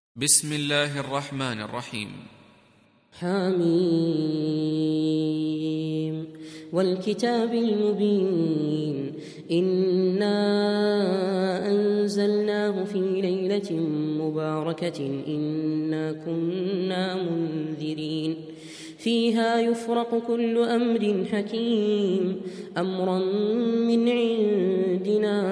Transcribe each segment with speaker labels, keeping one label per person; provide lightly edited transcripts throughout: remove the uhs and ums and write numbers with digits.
Speaker 1: بسم الله الرحمن الرحيم.
Speaker 2: حميم والكتاب المبين إنا أنزلناه في ليلة مباركة إنا كنا منذرين فيها يفرق كل أمر حكيم أمرا من عندنا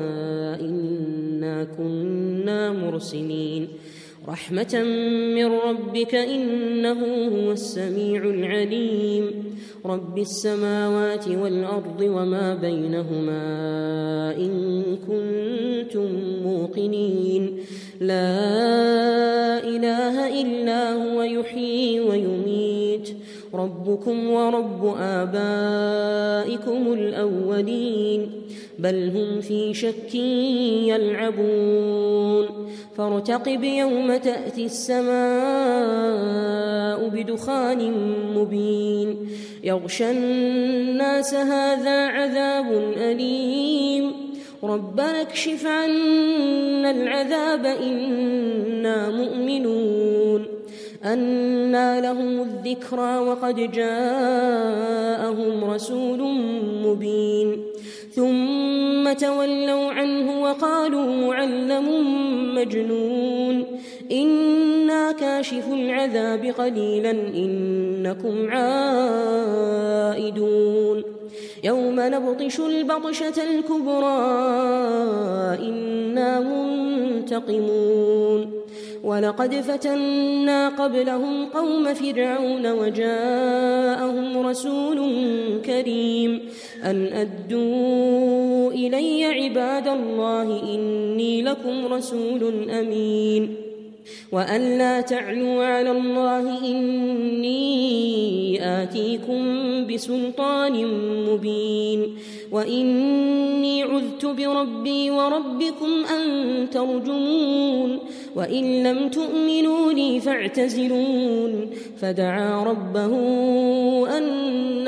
Speaker 2: إنا كنا مرسلين رحمة من ربك إنه هو السميع العليم رب السماوات والأرض وما بينهما إن كنتم موقنين لا إله إلا هو يحيي ويميت ربكم ورب آبائكم الأولين بل هم في شك يلعبون فارتقب يوم تأتي السماء بدخان مبين يغشى الناس هذا عذاب أليم ربنا اكشف عنا العذاب إنا مؤمنون أنى لهم الذكرى وقد جاءهم رسول مبين ثم تولوا عنه وقالوا معلم مجنون إنا كاشف العذاب قليلا إنكم عائدون يوم نبطش البطشة الكبرى إنا منتقمون ولقد فتنا قبلهم قوم فرعون وجاءهم رسول كريم أن أدوا إلي عباد الله إني لكم رسول أمين وأن لا تعلوا على الله إني آتيكم بسلطان مبين وإني عذت بربي وربكم أن ترجمون وإن لم تؤمنوا لي فاعتزلون فدعا ربه أن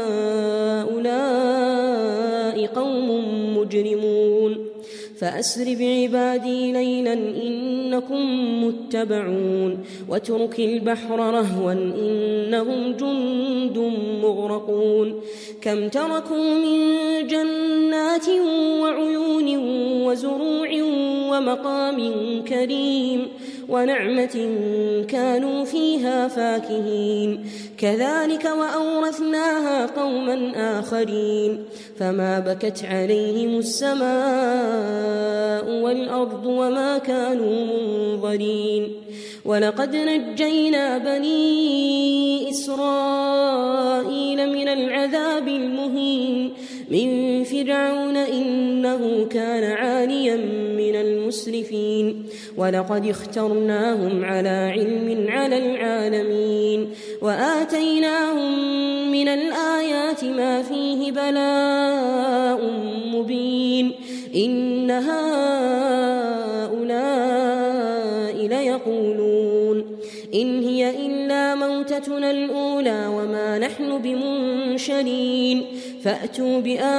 Speaker 2: هؤلاء قوم مجرمون فأسر بعبادي ليلا إنكم متبعون واترك البحر رهوا إنهم جند مغرقون كم تركوا من جنات وعيون وزروع ومقام كريم ونعمة كانوا فيها فاكهين كذلك وأورثناها قوما آخرين فما بكت عليهم السماء والأرض وما كانوا منظرين ولقد نجينا بني إسرائيل من العذاب المهين من فرعون إنه كان عاليا من المسرفين ولقد اخترناهم على علم على العالمين وآتيناهم من الآيات ما فيه بلاء مبين إن هؤلاء ليقولون إن هي إلا موتتنا الأولى وما نحن بمنشرين فأتوا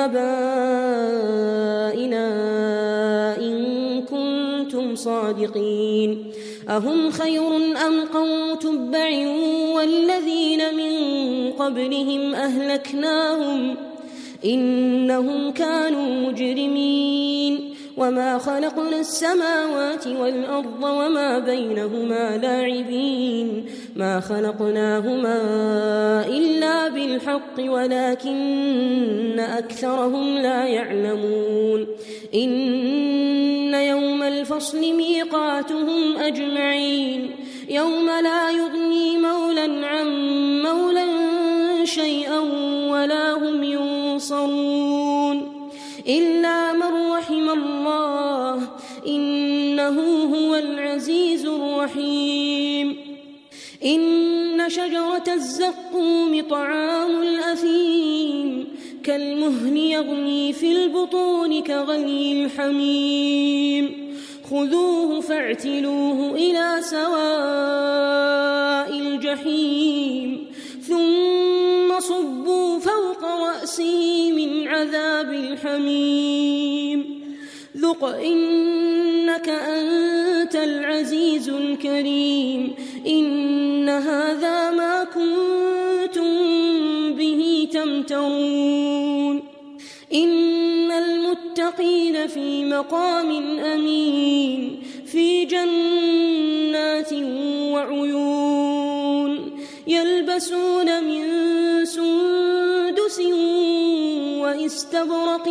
Speaker 2: بآبائنا إن كنتم صادقين أهم خير أم قوم تبع والذين من قبلهم أهلكناهم إنهم كانوا مجرمين وما خلقنا السماوات والأرض وما بينهما لاعبين ما خلقناهما إلا بالحق ولكن أكثرهم لا يعلمون إن يوم الفصل ميقاتهم أجمعين يوم لا يغني مولى عن مولى شيئا ولا هم ينصرون إلا من رحم الله إنه هو العزيز الرحيم إن شجرة الزقوم طعام الأثيم كالمهل يغلي في البطون كغلي الحميم خذوه فاعتلوه إلى سواء الجحيم ثم صبوا فوق رأسه من عذاب الحميم ذق إنك أنت العزيز الكريم إن هذا ما كنتم به تمترون إن المتقين في مقام أمين في جنات وعيون يلبسون من سندس واستبرق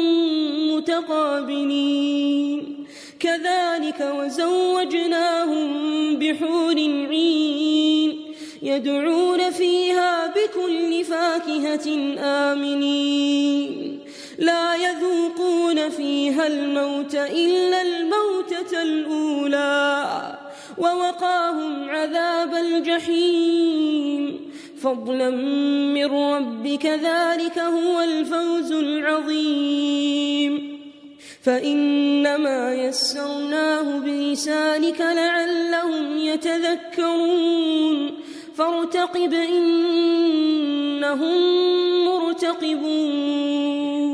Speaker 2: متقابلين كذلك وزوجناهم بحور عين يدعون فيها بكل فاكهة آمنين لا يذوقون فيها الموت إلا الموتة الأولى ووقاهم عذاب الجحيم فضلا من ربك ذلك هو الفوز العظيم فإنما يسرناه بلسانك لعلهم يتذكرون فارتقب إنهم مرتقبون